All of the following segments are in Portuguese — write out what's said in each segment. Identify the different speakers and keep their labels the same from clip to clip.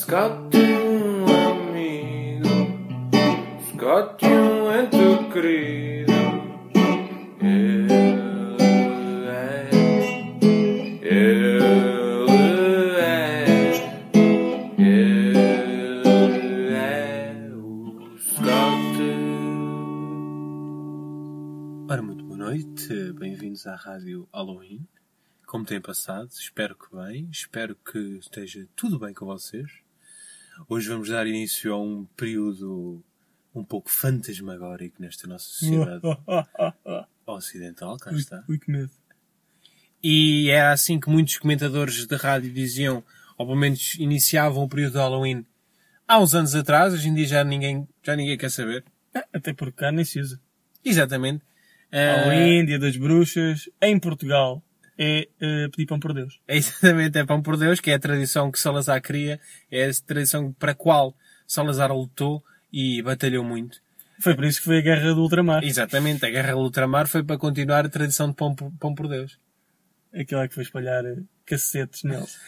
Speaker 1: Scott tem um amigo, Scott é um ente querido. Ele é o Scott.
Speaker 2: Ora, muito boa noite, bem-vindos à Rádio Halloween. Como tem passado? Espero que bem, espero que esteja tudo bem com vocês. Hoje vamos dar início a um período um pouco fantasmagórico nesta nossa sociedade ocidental, cá está.
Speaker 3: Ui, que medo.
Speaker 2: E era assim que muitos comentadores de rádio diziam, ou pelo menos iniciavam o período de Halloween há uns anos atrás. Hoje em dia já ninguém quer saber.
Speaker 3: Até porque cá nem se usa.
Speaker 2: Exatamente.
Speaker 3: Halloween, Dia das Bruxas, em Portugal, é pedir pão por Deus.
Speaker 2: É exatamente, é pão por Deus, que é a tradição que Salazar cria, é a tradição para a qual Salazar lutou e batalhou muito.
Speaker 3: Foi por isso que foi a Guerra do Ultramar.
Speaker 2: Exatamente, a Guerra do Ultramar foi para continuar a tradição de pão por Deus.
Speaker 3: Aquilo é que foi espalhar cacetes neles.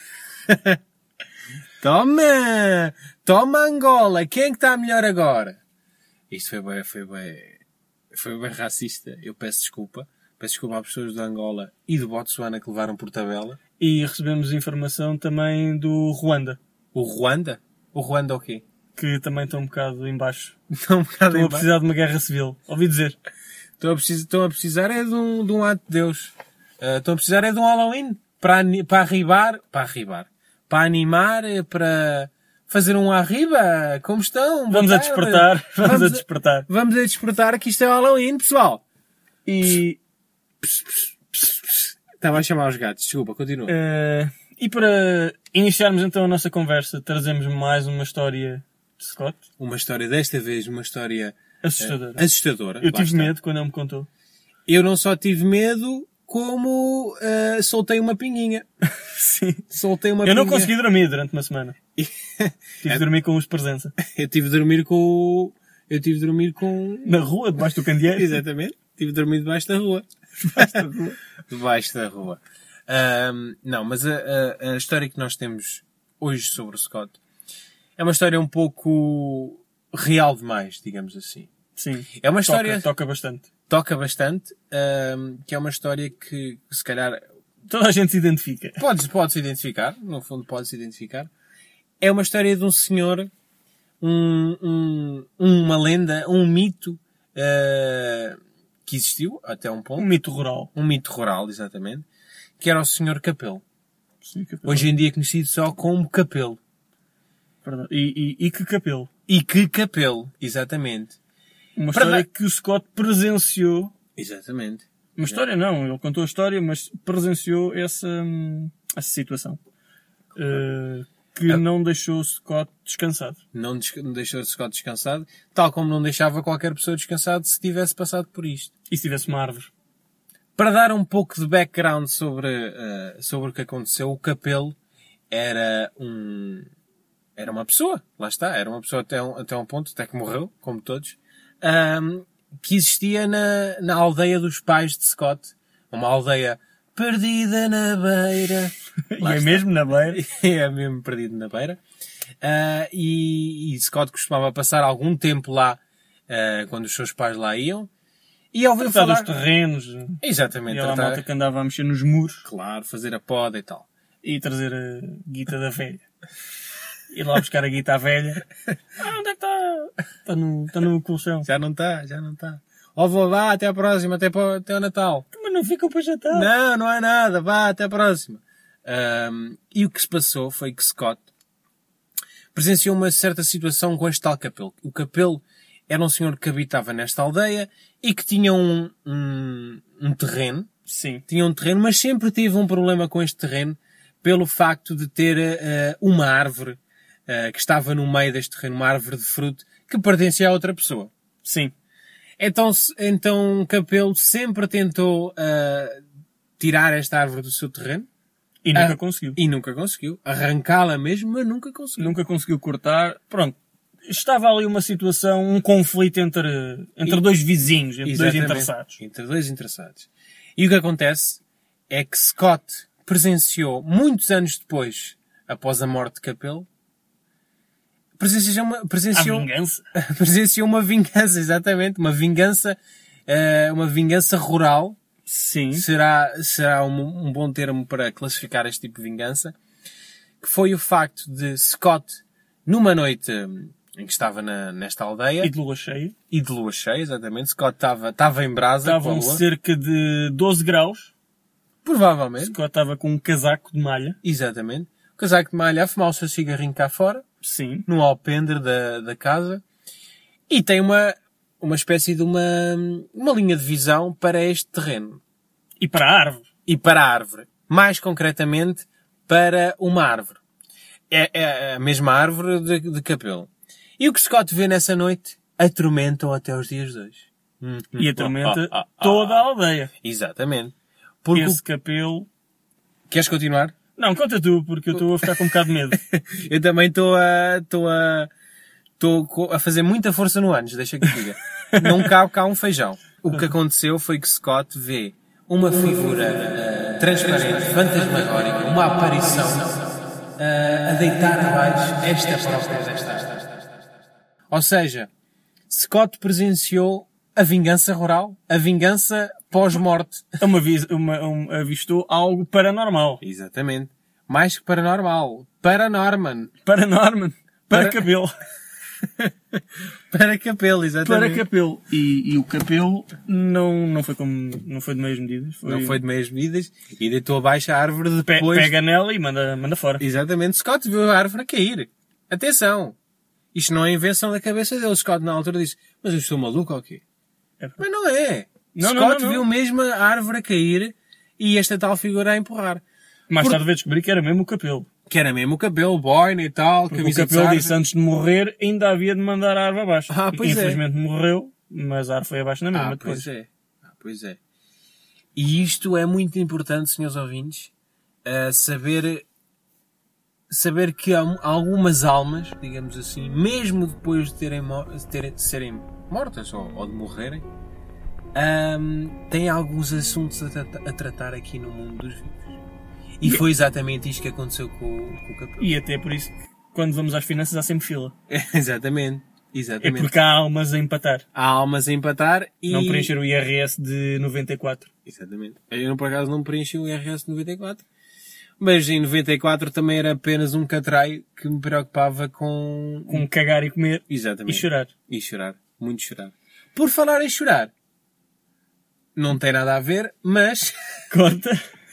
Speaker 2: Toma! Toma Angola! Quem é que está melhor agora? Isto foi bem racista. Eu peço desculpa. Peço desculpa às pessoas de Angola e do Botsuana que levaram por tabela.
Speaker 3: E recebemos informação também do Ruanda,
Speaker 2: O Ruanda? O Ruanda o quê?
Speaker 3: que também estão um bocado em baixo.
Speaker 2: Estão um bocado
Speaker 3: Estão a precisar de uma guerra civil. Ouvi dizer.
Speaker 2: Estão a precisar é de um ato de Deus. Estão a precisar é de um Halloween. Para animar, para fazer um arriba. Como estão?
Speaker 3: Vamos a despertar. Vamos a despertar.
Speaker 2: Vamos a despertar que isto é o Halloween, pessoal.
Speaker 3: E...
Speaker 2: Estava a chamar os gatos. Desculpa, continua.
Speaker 3: E para iniciarmos então a nossa conversa, trazemos mais uma história de Scott.
Speaker 2: Uma história, desta vez, uma história
Speaker 3: Assustadora. Eu
Speaker 2: Lá
Speaker 3: tive
Speaker 2: está.
Speaker 3: medo quando ele me contou.
Speaker 2: Eu não só tive medo, como soltei uma pinguinha.
Speaker 3: Sim.
Speaker 2: Soltei uma
Speaker 3: Eu não
Speaker 2: pinguinha.
Speaker 3: consegui dormir durante uma semana. Tive de dormir com os presença.
Speaker 2: Eu tive de dormir com...
Speaker 3: Na rua, debaixo do candeeiro.
Speaker 2: Exatamente. Tive de dormir debaixo da rua. Debaixo da rua. Não, mas a história que nós temos hoje sobre o Scott é uma história um pouco real demais, digamos assim.
Speaker 3: Sim.
Speaker 2: É uma história...
Speaker 3: Toca bastante.
Speaker 2: Toca bastante, que é uma história que se calhar
Speaker 3: Toda a gente se identifica.
Speaker 2: pode-se identificar, no fundo pode-se identificar. É uma história de um senhor, uma lenda, um mito, que existiu até um ponto.
Speaker 3: Um mito rural.
Speaker 2: Um mito rural, exatamente. Que era o Senhor Capelo.
Speaker 3: Sim,
Speaker 2: Hoje em dia conhecido só como Capelo.
Speaker 3: Perdão. E que capelo.
Speaker 2: E que Capelo, exatamente.
Speaker 3: Uma
Speaker 2: Para
Speaker 3: história
Speaker 2: dar-
Speaker 3: que o Scott presenciou.
Speaker 2: Exatamente.
Speaker 3: Uma história não, ele contou a história, mas presenciou essa situação. Que não deixou o Scott descansado.
Speaker 2: Não deixou o Scott descansado, tal como não deixava qualquer pessoa descansado se tivesse passado por isto.
Speaker 3: E se tivesse uma árvore?
Speaker 2: Para dar um pouco de background sobre o que aconteceu, o Capelo era uma pessoa, lá está, era uma pessoa até um ponto, até que morreu, como todos, que existia na aldeia dos pais de Scott, uma aldeia perdida na beira.
Speaker 3: E é mesmo na beira.
Speaker 2: É mesmo perdido na beira. E Scott costumava passar algum tempo lá, quando os seus pais lá iam. E ouviu
Speaker 3: Tratar
Speaker 2: falar...
Speaker 3: dos terrenos.
Speaker 2: Exatamente.
Speaker 3: E ela a
Speaker 2: tratar-
Speaker 3: malta que andava a mexer nos muros.
Speaker 2: Claro, fazer a poda e tal.
Speaker 3: E trazer a guita da velha. Ir lá buscar a guita à velha. Onde é que está? Está no colchão.
Speaker 2: Já não está. Ó, vou, vá, até à próxima, até o Natal.
Speaker 3: Mas não ficam para jantar.
Speaker 2: Não há nada, vá, até à próxima. E o que se passou foi que Scott presenciou uma certa situação com este tal Capelo. O Capelo era um senhor que habitava nesta aldeia e que tinha um terreno.
Speaker 3: Sim.
Speaker 2: Tinha um terreno, mas sempre tive um problema com este terreno pelo facto de ter uma árvore que estava no meio deste terreno, uma árvore de fruto que pertencia a outra pessoa.
Speaker 3: Sim.
Speaker 2: Então Capelo sempre tentou tirar esta árvore do seu terreno.
Speaker 3: E nunca conseguiu.
Speaker 2: E nunca conseguiu. Arrancá-la mesmo, mas nunca conseguiu.
Speaker 3: Nunca conseguiu cortar. Pronto. Estava ali uma situação, um conflito entre dois vizinhos, entre dois
Speaker 2: Exatamente.
Speaker 3: interessados.
Speaker 2: Entre dois interessados. E o que acontece é que Scott presenciou, muitos anos depois, após a morte de Capelo, presenciou
Speaker 3: vingança.
Speaker 2: presenciou uma vingança, exatamente, uma vingança rural.
Speaker 3: Sim.
Speaker 2: Será um bom termo para classificar este tipo de vingança, que foi o facto de Scott, numa noite em que estava nesta aldeia...
Speaker 3: E de lua cheia.
Speaker 2: E de lua cheia, exatamente. Scott estava em brasa.
Speaker 3: Estavam cerca de 12 graus.
Speaker 2: Provavelmente.
Speaker 3: Scott estava com um casaco de malha.
Speaker 2: Exatamente. O casaco de malha a fumar o seu cigarrinho cá fora.
Speaker 3: Sim.
Speaker 2: No alpendre da casa. E tem uma espécie de uma linha de visão para este terreno.
Speaker 3: E para a árvore.
Speaker 2: E para a árvore. Mais concretamente, para uma árvore. É a mesma árvore de Capelo. E o que Scott vê nessa noite atormenta-o até os dias de hoje.
Speaker 3: E atormenta toda a aldeia.
Speaker 2: Exatamente. Porque
Speaker 3: esse Capelo...
Speaker 2: Queres continuar?
Speaker 3: Não, conta tu, porque eu estou a ficar com um bocado de medo.
Speaker 2: Eu também estou a fazer muita força no ânus, deixa que te diga. Não cabe cá um feijão. O que aconteceu foi que Scott vê uma figura transparente, fantasmagórica, uma aparição a deitar abaixo esta própria desta árvore. Ou seja, Scott presenciou a vingança rural, a vingança pós-morte.
Speaker 3: Avistou algo paranormal.
Speaker 2: Exatamente. Mais que paranormal. Paranorman.
Speaker 3: Para Capelo.
Speaker 2: Para Capelo, exatamente.
Speaker 3: Para Capelo. E o Capelo não foi de meias medidas.
Speaker 2: Não foi de meias medidas e deitou abaixo a árvore depois...
Speaker 3: Pega nela e manda fora.
Speaker 2: Exatamente. Scott viu a árvore a cair. Atenção. Isto não é invenção da cabeça dele. Scott na altura disse, mas eu estou maluco ou quê? Mas não é. Scott viu mesmo a árvore a cair e esta tal figura a empurrar.
Speaker 3: Mais tarde veio descobrir que era mesmo o Capelo.
Speaker 2: Que era mesmo o Capelo, boina e tal.
Speaker 3: Porque o Capelo disse antes de morrer ainda havia de mandar a árvore abaixo. Infelizmente morreu, mas a árvore foi abaixo na mesma depois.
Speaker 2: Pois é. E isto é muito importante, senhores ouvintes, saber que há algumas almas, digamos assim, mesmo depois de serem mortas ou de morrerem, têm alguns assuntos a tratar aqui no mundo dos vivos. E foi exatamente isto que aconteceu com o Capelo.
Speaker 3: E até por isso, quando vamos às finanças, há sempre fila.
Speaker 2: Exatamente.
Speaker 3: É porque há almas a empatar.
Speaker 2: E...
Speaker 3: Não preencher o IRS de 94.
Speaker 2: Exatamente. Eu, por acaso, não preenchi o IRS de 94. Mas em 94 também era apenas um catraio que me preocupava com
Speaker 3: cagar e comer.
Speaker 2: Exatamente.
Speaker 3: E
Speaker 2: chorar. Muito chorar. Por falar em chorar, não tem nada a ver, mas...
Speaker 3: Conta.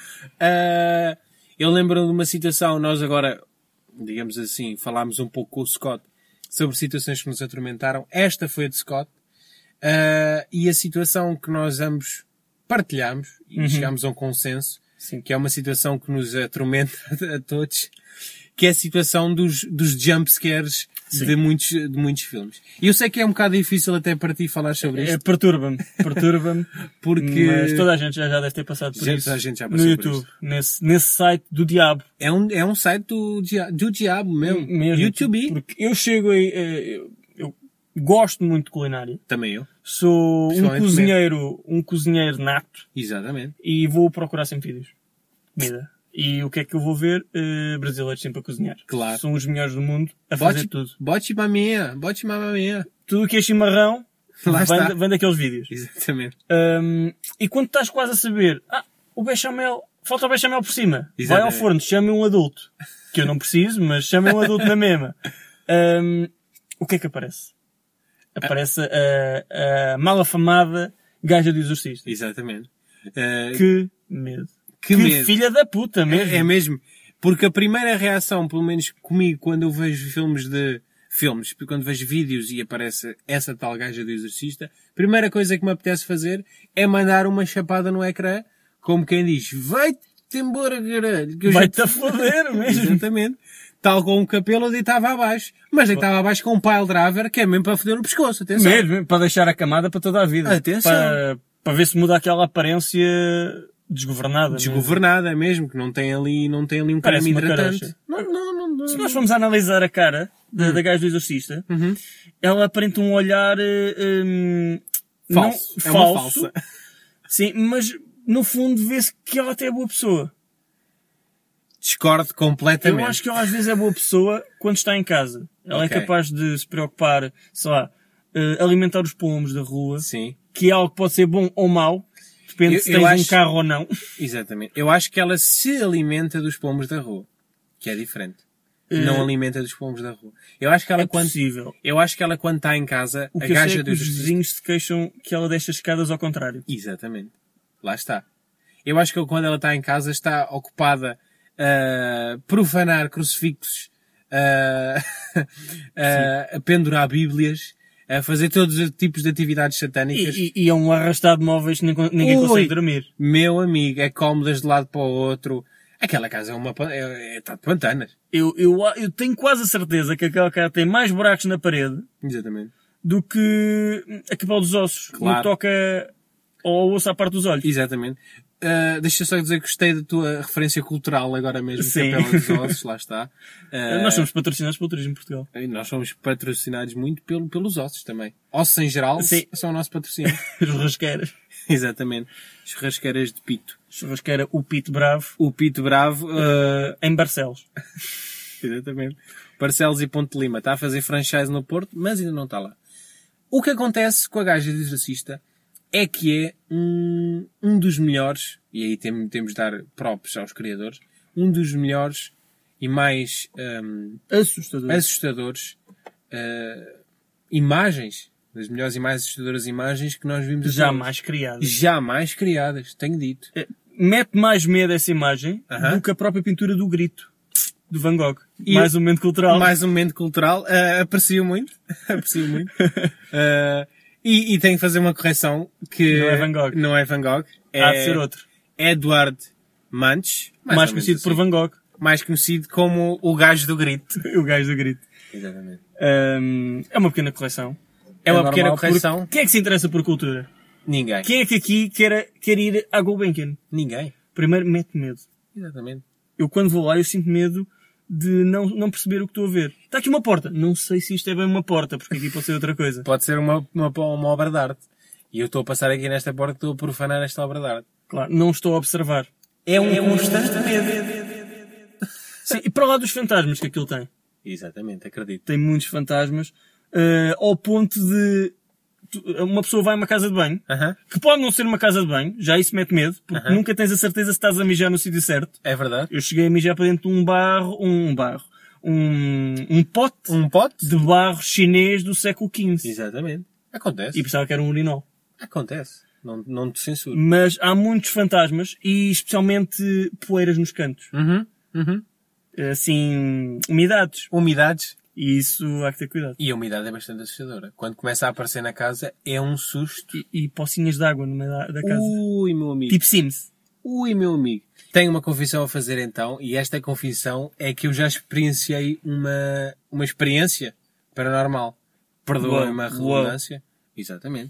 Speaker 2: Eu lembro de uma situação, nós agora, digamos assim, falámos um pouco com o Scott sobre situações que nos atormentaram. Esta foi a de Scott. E a situação que nós ambos partilhámos e chegámos a um consenso,
Speaker 3: sim,
Speaker 2: que é uma situação que nos atormenta a todos, que é a situação dos jump scares de muitos filmes. E eu sei que é um bocado difícil até para ti falar sobre isto.
Speaker 3: Perturba-me.
Speaker 2: Porque...
Speaker 3: Mas toda a gente já deve ter passado por isso.
Speaker 2: A gente já passou
Speaker 3: no YouTube, nesse site do diabo.
Speaker 2: É um site do diabo mesmo. YouTube.
Speaker 3: Porque eu chego aí, eu gosto muito de culinária.
Speaker 2: Também eu.
Speaker 3: Sou um cozinheiro nato.
Speaker 2: Exatamente.
Speaker 3: E vou procurar sempre vídeos. Comida. E o que é que eu vou ver? Brasileiros sempre a cozinhar.
Speaker 2: Claro.
Speaker 3: São os melhores do mundo a fazer tudo.
Speaker 2: Bote mamia.
Speaker 3: Tudo o que é chimarrão vem daqueles vídeos.
Speaker 2: Exatamente.
Speaker 3: E quando estás quase a saber, o bechamel, falta o bechamel por cima.
Speaker 2: Exatamente.
Speaker 3: Vai ao forno, chame um adulto. Que eu não preciso, mas chame um adulto na mesma. O que é que aparece? Aparece a mal afamada gaja do Exorcista.
Speaker 2: Exatamente.
Speaker 3: Que medo.
Speaker 2: Que medo.
Speaker 3: Filha da puta mesmo.
Speaker 2: É mesmo. Porque a primeira reação, pelo menos comigo, quando eu vejo quando vejo vídeos e aparece essa tal gaja do Exorcista, a primeira coisa que me apetece fazer é mandar uma chapada no ecrã, como quem diz, vai-te embora, caralho.
Speaker 3: Vai-te a foder mesmo.
Speaker 2: Exatamente. Tal como o Capelo deitava abaixo. Mas deitava abaixo com um pile driver, que é mesmo para foder no pescoço. Atenção.
Speaker 3: Mesmo, para deixar a camada para toda a vida.
Speaker 2: Atenção.
Speaker 3: Para ver se muda aquela aparência desgovernada
Speaker 2: mesmo, que não tem ali um creme hidratante. Não.
Speaker 3: Se nós formos analisar a cara da gaja do Exorcista, ela aparenta um olhar
Speaker 2: falso. É uma falsa.
Speaker 3: Sim, mas no fundo vê-se que ela até é boa pessoa.
Speaker 2: Discordo completamente.
Speaker 3: Eu acho que ela às vezes é boa pessoa quando está em casa. Ela
Speaker 2: Ok.
Speaker 3: é capaz de se preocupar, sei lá, alimentar os pomos da rua,
Speaker 2: Sim,
Speaker 3: que é algo que pode ser bom ou mau, depende
Speaker 2: Eu-
Speaker 3: se
Speaker 2: eu
Speaker 3: tens um
Speaker 2: acho-
Speaker 3: carro ou não.
Speaker 2: exatamente. Eu acho que ela se alimenta dos pomos da rua. Que é diferente. Não alimenta dos pomos da rua. Eu acho que ela
Speaker 3: É possível.
Speaker 2: Eu acho que ela quando está em casa,
Speaker 3: O
Speaker 2: a
Speaker 3: que eu sei
Speaker 2: gaja
Speaker 3: é que
Speaker 2: dos
Speaker 3: os vizinhos se queixam que ela deixa as escadas ao contrário.
Speaker 2: Exatamente. Lá está. Eu acho que quando ela está em casa está ocupada a profanar crucifixos, a pendurar bíblias, a fazer todos os tipos de atividades satânicas.
Speaker 3: E é um arrastado de móveis que ninguém
Speaker 2: Ui.
Speaker 3: consegue dormir.
Speaker 2: Meu amigo, é cómodas de lado para o outro. Aquela casa está de pantanas.
Speaker 3: Eu tenho quase a certeza que aquela casa tem mais buracos na parede
Speaker 2: Exatamente.
Speaker 3: do que a cabelo dos ossos.
Speaker 2: Claro.
Speaker 3: No que toca ao osso à parte dos olhos.
Speaker 2: Exatamente. Deixa eu só dizer que gostei da tua referência cultural agora mesmo.
Speaker 3: Sim.
Speaker 2: Capela dos Ossos, lá está.
Speaker 3: Nós somos patrocinados pelo Turismo Portugal.
Speaker 2: E nós somos patrocinados muito pelos ossos também. Ossos em geral
Speaker 3: Sim.
Speaker 2: são o nosso patrocínio.
Speaker 3: Churrasqueiras.
Speaker 2: Exatamente. Churrasqueiras de Pito.
Speaker 3: Churrasqueira O Pito Bravo.
Speaker 2: O Pito Bravo,
Speaker 3: Em Barcelos.
Speaker 2: exatamente. Barcelos e Ponte de Lima. Está a fazer franchise no Porto, mas ainda não está lá. O que acontece com a gaja de exorcista é que é um dos melhores, e aí temos de dar props aos criadores, um dos melhores e mais assustadores imagens, das melhores e mais assustadoras imagens que nós vimos até
Speaker 3: Jamais criado.
Speaker 2: hoje. Jamais criadas, tenho dito.
Speaker 3: Mete mais medo essa imagem
Speaker 2: Aham.
Speaker 3: do que a própria pintura do Grito. De Van Gogh.
Speaker 2: E-
Speaker 3: Mais um momento cultural.
Speaker 2: Mais um momento cultural. Aprecio muito. Aprecio muito. E tenho que fazer uma correção que
Speaker 3: Não é Van Gogh.
Speaker 2: Não é Van Gogh.
Speaker 3: Há de ser outro.
Speaker 2: Edward Munch.
Speaker 3: Mais conhecido por Van Gogh.
Speaker 2: Mais conhecido como o gajo do grito.
Speaker 3: O gajo do Grito.
Speaker 2: Exatamente.
Speaker 3: É uma pequena correção.
Speaker 2: É uma
Speaker 3: normal,
Speaker 2: pequena
Speaker 3: porque
Speaker 2: correção.
Speaker 3: Quem é que se interessa por cultura?
Speaker 2: Ninguém.
Speaker 3: Quem é que aqui quer ir à Gulbenkian?
Speaker 2: Ninguém.
Speaker 3: Primeiro, mete medo.
Speaker 2: Exatamente.
Speaker 3: Eu quando vou lá, eu sinto medo de não perceber o que estou a ver. Está aqui uma porta. Não sei se isto é bem uma porta, porque aqui pode ser outra coisa.
Speaker 2: Pode ser uma obra de arte. E eu estou a passar aqui nesta porta e estou a profanar esta obra de arte.
Speaker 3: Claro, não estou a observar.
Speaker 2: É um constante medo.
Speaker 3: Sim, e para lá dos fantasmas que aquilo tem.
Speaker 2: Exatamente, acredito.
Speaker 3: Tem muitos fantasmas. Ao ponto de uma pessoa vai a uma casa de banho,
Speaker 2: Aham.
Speaker 3: que pode não ser uma casa de banho, já isso mete medo, porque nunca tens a certeza se estás a mijar no sítio certo.
Speaker 2: É verdade.
Speaker 3: Eu cheguei a mijar para dentro de um pote
Speaker 2: Um pote?
Speaker 3: de barro chinês do século XV.
Speaker 2: Exatamente. Acontece.
Speaker 3: E pensava que era um urinol.
Speaker 2: Acontece. Não te censuro.
Speaker 3: Mas há muitos fantasmas e especialmente poeiras nos cantos. Assim, umidades.
Speaker 2: Umidades.
Speaker 3: E isso há que ter cuidado.
Speaker 2: E a umidade é bastante assustadora. Quando começa a aparecer na casa, é um susto.
Speaker 3: E pocinhas de água no meio da casa.
Speaker 2: Ui, meu amigo.
Speaker 3: Tipo Sims.
Speaker 2: Ui, meu amigo. Tenho uma confissão a fazer então, e esta confissão é que eu já experienciei uma experiência paranormal. Perdoa-me a
Speaker 3: Uau.
Speaker 2: redundância. Exatamente.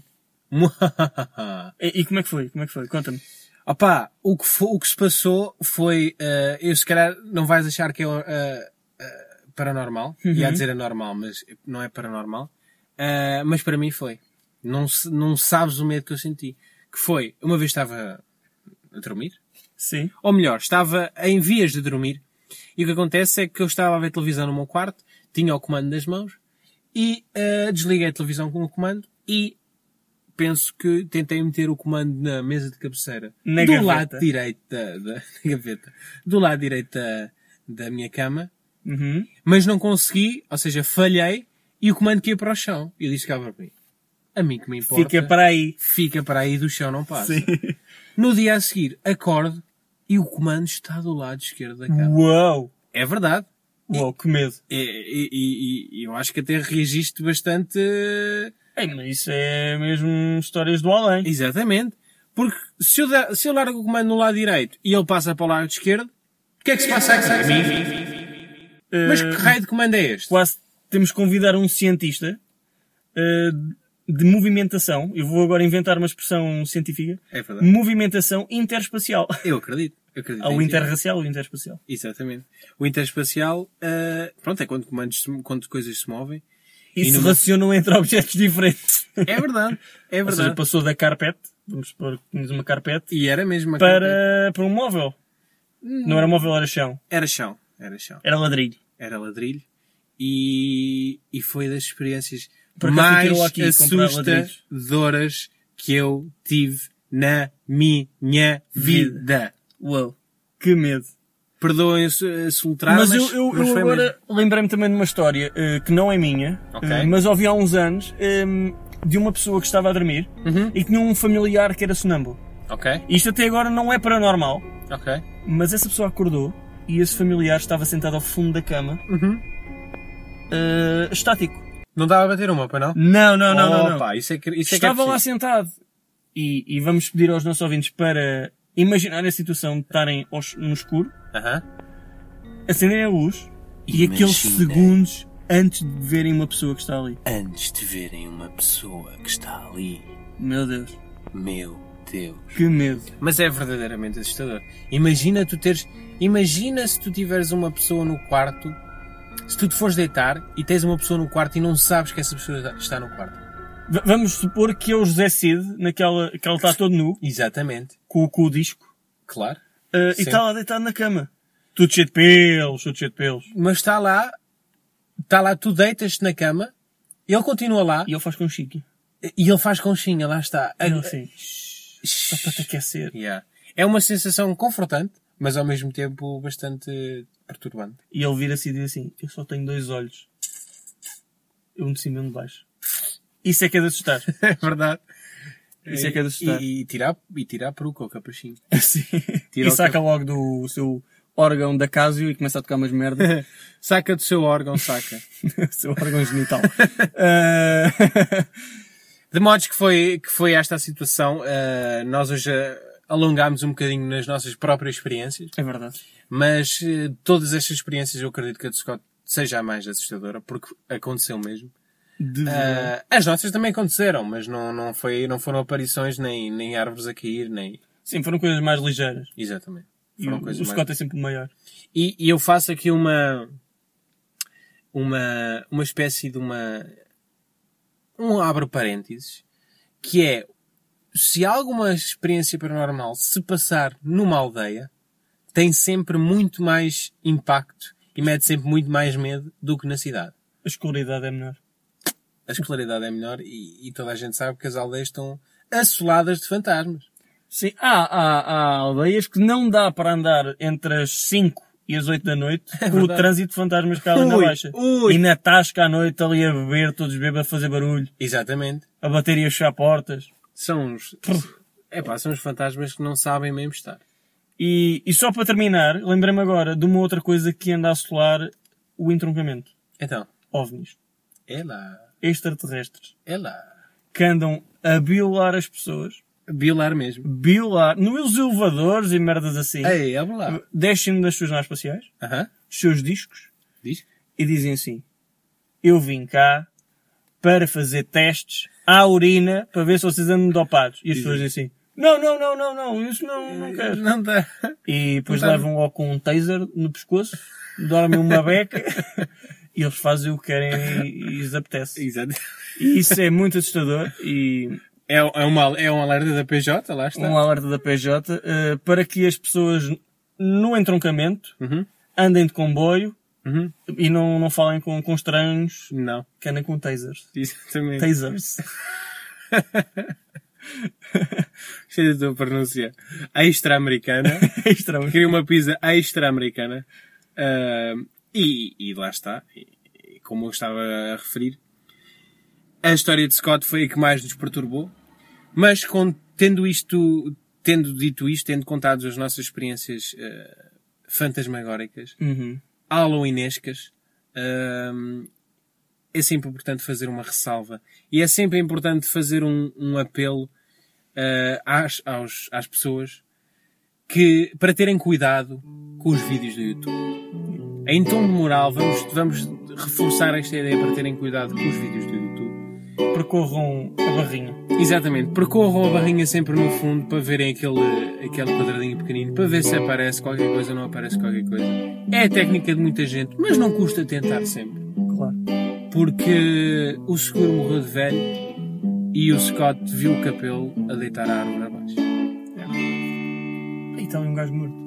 Speaker 3: E como é que foi? Conta-me.
Speaker 2: Opá, o que se passou foi, eu se calhar não vais achar que é paranormal, ia dizer anormal, mas não é paranormal, mas para mim foi. Não sabes o medo que eu senti. Que foi, uma vez estava a dormir,
Speaker 3: Sim.
Speaker 2: ou melhor, estava em vias de dormir, e o que acontece é que eu estava a ver televisão no meu quarto, tinha o comando nas mãos, e desliguei a televisão com o comando, e penso que tentei meter o comando na mesa de cabeceira.
Speaker 3: Na
Speaker 2: do
Speaker 3: gaveta.
Speaker 2: lado direito da gaveta. Do lado direito da minha cama.
Speaker 3: Uhum.
Speaker 2: Mas não consegui, ou seja, falhei, e o comando caiu para o chão. E eu disse cá para mim, a mim que me importa.
Speaker 3: Fica para aí.
Speaker 2: Fica para aí, do chão não passa.
Speaker 3: Sim.
Speaker 2: No dia a seguir, acordo, e o comando está do lado esquerdo da cama.
Speaker 3: Uau!
Speaker 2: É verdade.
Speaker 3: Uau, que medo.
Speaker 2: E eu acho que até reagiste bastante...
Speaker 3: Mas isso é mesmo histórias do além.
Speaker 2: Exatamente. Porque se eu largo o comando no lado direito e ele passa para o lado esquerdo, o que é que se passa aqui? Mas que raio de comando é este?
Speaker 3: Quase temos que convidar um cientista de movimentação. Eu vou agora inventar uma expressão científica.
Speaker 2: É verdade.
Speaker 3: Movimentação interespacial.
Speaker 2: Eu acredito.
Speaker 3: Há o
Speaker 2: em ti.
Speaker 3: interracial e o interespacial.
Speaker 2: Exatamente. O interespacial, pronto, é quando coisas se movem.
Speaker 3: E
Speaker 2: E
Speaker 3: se
Speaker 2: numa-
Speaker 3: relacionam entre objetos diferentes.
Speaker 2: É verdade. É
Speaker 3: Ou seja,
Speaker 2: verdade.
Speaker 3: passou da carpete, vamos supor que tínhamos uma carpete,
Speaker 2: E era mesmo uma carpete.
Speaker 3: para um móvel. Não era móvel, era chão.
Speaker 2: Era chão. Era chão.
Speaker 3: Era ladrilho.
Speaker 2: Era ladrilho. E foi das experiências
Speaker 3: Por acaso
Speaker 2: mais
Speaker 3: tirou aqui comprar ladrilhos.
Speaker 2: assustadoras que eu tive na minha vida.
Speaker 3: Uau, que medo.
Speaker 2: Perdoem se ultrar,
Speaker 3: Mas
Speaker 2: mas
Speaker 3: eu
Speaker 2: foi
Speaker 3: agora lembrei-me também de uma história que não é minha,
Speaker 2: Ok.
Speaker 3: mas ouvi há uns anos de uma pessoa que estava a dormir
Speaker 2: Uhum.
Speaker 3: e que tinha um familiar que era sonâmbulo.
Speaker 2: Ok,
Speaker 3: Isto até agora não é paranormal,
Speaker 2: ok.
Speaker 3: mas essa pessoa acordou e esse familiar estava sentado ao fundo da cama,
Speaker 2: Uhum.
Speaker 3: estático.
Speaker 2: Não dava a bater uma, para não?
Speaker 3: Não.
Speaker 2: Opa, isso é que é
Speaker 3: Estava lá
Speaker 2: preciso.
Speaker 3: sentado. E vamos pedir aos nossos ouvintes para imaginar a situação de estarem no escuro,
Speaker 2: Aham.
Speaker 3: acenderem a luz e
Speaker 2: Imagina.
Speaker 3: aqueles segundos antes de verem uma pessoa que está ali.
Speaker 2: Antes de verem uma pessoa que está ali,
Speaker 3: Meu Deus,
Speaker 2: meu Deus.
Speaker 3: que medo.
Speaker 2: Mas é verdadeiramente assustador. Imagina se tu tiveres uma pessoa no quarto, se tu te fores deitar e tens uma pessoa no quarto e não sabes que essa pessoa está no quarto.
Speaker 3: Vamos supor que é o José Cid, que ele está todo nu,
Speaker 2: Exatamente.
Speaker 3: com o disco,
Speaker 2: Claro.
Speaker 3: e
Speaker 2: Sim.
Speaker 3: está lá deitado na cama. Tudo cheio de pelos, tudo cheio de pelos.
Speaker 2: Mas está lá, tu deitas-te na cama, ele continua lá
Speaker 3: E ele faz com chique.
Speaker 2: e ele faz conchinha, lá está.
Speaker 3: Ele assim, só para te aquecer.
Speaker 2: Yeah. É uma sensação confortante, mas ao mesmo tempo bastante perturbante.
Speaker 3: E ele vira-se e diz assim, eu só tenho 2 olhos. Um de cima e um de baixo. Isso é que é de assustar.
Speaker 2: É verdade.
Speaker 3: Isso é que é de assustar.
Speaker 2: E tirar a peruca ao capachinho.
Speaker 3: Assim.
Speaker 2: Tira
Speaker 3: E
Speaker 2: o
Speaker 3: saca logo do seu órgão da Casio e começa a tocar umas merdas.
Speaker 2: Saca do seu órgão, saca.
Speaker 3: Seu órgão genital.
Speaker 2: De modos que foi esta a situação, nós hoje alongámos um bocadinho nas nossas próprias experiências,
Speaker 3: É verdade.
Speaker 2: mas todas estas experiências eu acredito que a de Scott seja a mais assustadora, porque aconteceu mesmo.
Speaker 3: De verdade.
Speaker 2: As nossas também aconteceram, mas não foram aparições nem árvores a cair, nem...
Speaker 3: Sim, foram coisas mais ligeiras.
Speaker 2: Exatamente.
Speaker 3: E
Speaker 2: Foram
Speaker 3: o
Speaker 2: coisas mais...
Speaker 3: Scott é sempre o maior.
Speaker 2: E eu faço aqui uma espécie de um abre parênteses, que é, se alguma experiência paranormal se passar numa aldeia, tem sempre muito mais impacto e mete sempre muito mais medo do que na cidade.
Speaker 3: A escolaridade é menor.
Speaker 2: A escolaridade é melhor e toda a gente sabe que as aldeias estão assoladas de fantasmas.
Speaker 3: Sim, há aldeias que não dá para andar entre as 5 e as 8 da noite com o
Speaker 2: verdade.
Speaker 3: trânsito de fantasmas cá ali na
Speaker 2: Ui,
Speaker 3: baixa.
Speaker 2: ui.
Speaker 3: E na tasca à noite ali a beber, todos bêbados a fazer barulho,
Speaker 2: Exatamente.
Speaker 3: a bater e a fechar portas.
Speaker 2: São os fantasmas que não sabem mesmo estar.
Speaker 3: E só para terminar, lembrei-me agora de uma outra coisa que anda a assolar o entroncamento.
Speaker 2: Então,
Speaker 3: OVNIs.
Speaker 2: é lá.
Speaker 3: Extraterrestres.
Speaker 2: É lá.
Speaker 3: Que andam a violar as pessoas.
Speaker 2: Violar mesmo.
Speaker 3: Violar. Nos elevadores e merdas assim.
Speaker 2: Ei, é lá.
Speaker 3: Descem das suas naves espaciais.
Speaker 2: Aham.
Speaker 3: Os seus discos.
Speaker 2: Diz?
Speaker 3: E dizem assim, eu vim cá para fazer testes à urina para ver se vocês andam dopados. E as pessoas dizem assim, não, isso não quero.
Speaker 2: Não dá.
Speaker 3: E depois
Speaker 2: Não tá.
Speaker 3: levam logo com um taser no pescoço, dormem uma beca e eles fazem o que querem e lhes apetece.
Speaker 2: Exato.
Speaker 3: E isso é muito assustador e
Speaker 2: É um alerta da PJ, lá está.
Speaker 3: um alerta da PJ para que as pessoas no entroncamento
Speaker 2: Uhum.
Speaker 3: andem de comboio
Speaker 2: Uhum.
Speaker 3: e não falem com estranhos
Speaker 2: Não.
Speaker 3: que andem com tasers.
Speaker 2: Exatamente.
Speaker 3: Tasers.
Speaker 2: Gostei da tua pronúncia. Extra-americana.
Speaker 3: Extra.
Speaker 2: Queria uma pizza extra-americana. E lá está. E como eu estava a referir, a história de Scott foi a que mais nos perturbou. Mas tendo dito isto, tendo contado as nossas experiências fantasmagóricas,
Speaker 3: Uhum.
Speaker 2: halloweenescas, é sempre importante fazer uma ressalva. E é sempre importante fazer um apelo às pessoas para terem cuidado com os vídeos do YouTube. Em tom de moral, vamos reforçar esta ideia para terem cuidado com os vídeos do YouTube.
Speaker 3: Percorram a barrinha.
Speaker 2: Exatamente. Percorram a barrinha sempre no fundo para verem aquele quadradinho pequenino, para ver se aparece qualquer coisa ou não aparece qualquer coisa. É a técnica de muita gente, mas não custa tentar sempre.
Speaker 3: Claro.
Speaker 2: Porque o seguro morreu de velho e o Scott viu o capelo a deitar a árvore abaixo.
Speaker 3: E está ali um gajo morto.